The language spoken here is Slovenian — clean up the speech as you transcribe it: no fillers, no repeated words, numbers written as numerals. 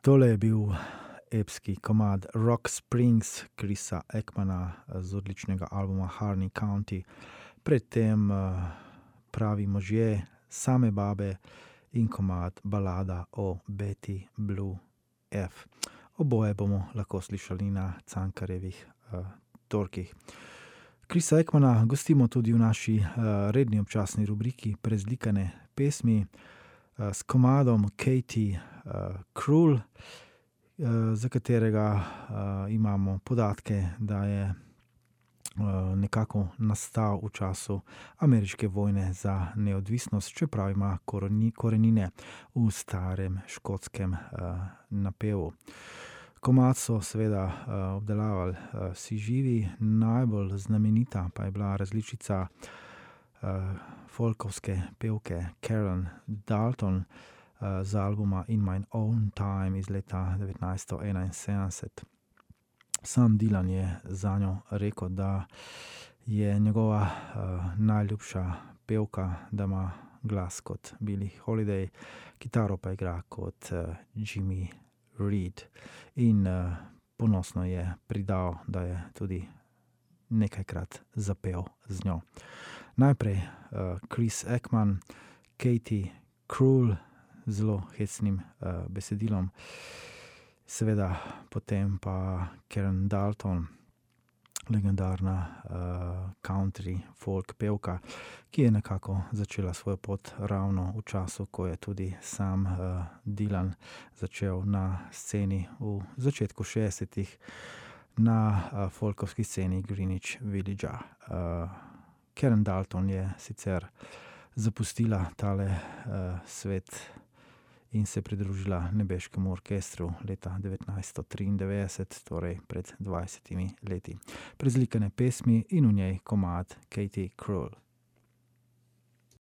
Tole je bil epski komad Rock Springs Chrisa Ekmana z odličnega albuma Harney County. Predtem Pravi možje, Same babe in komad Balada o Betty Blue F. Oboje bomo lahko slišali na Cankarjevih torkih. Chrisa Ekmana gostimo tudi v naši redni občasni rubriki Prezlikane pesmi s komadom Katie Krul, za katerega imamo podatke, da je nekako nastal v času ameriške vojne za neodvisnost, čeprav ima korenine v starem škotskem napevu. Komad so seveda obdelavali vsi živi, najbolj znamenita pa je bila različica folkovske pevke Karen Dalton z albuma In My Own Time iz leta 1971. Sam Dylan je zanjo rekel, da je njegova najljubša pevka, da ima glas kot Billie Holiday, kitaro pa igra kot Jimmy Reed. In ponosno je pridal, da je tudi nekajkrat zapel z njo. Najprej Chris Ekman, Katie Krul, zelo hecnim besedilom, seveda potem pa Karen Dalton, legendarna country folk pevka, ki je nekako začela svojo pot ravno v času, ko je tudi sam Dylan začel na sceni v začetku 60-ih na folkovski sceni Greenwich Villagea. Karen Dalton je sicer zapustila tale svet in se pridružila Nebeškemu orkestru leta 1993, torej pred 20 leti. Prezlikane pesmi in v njej komad Katie Krul.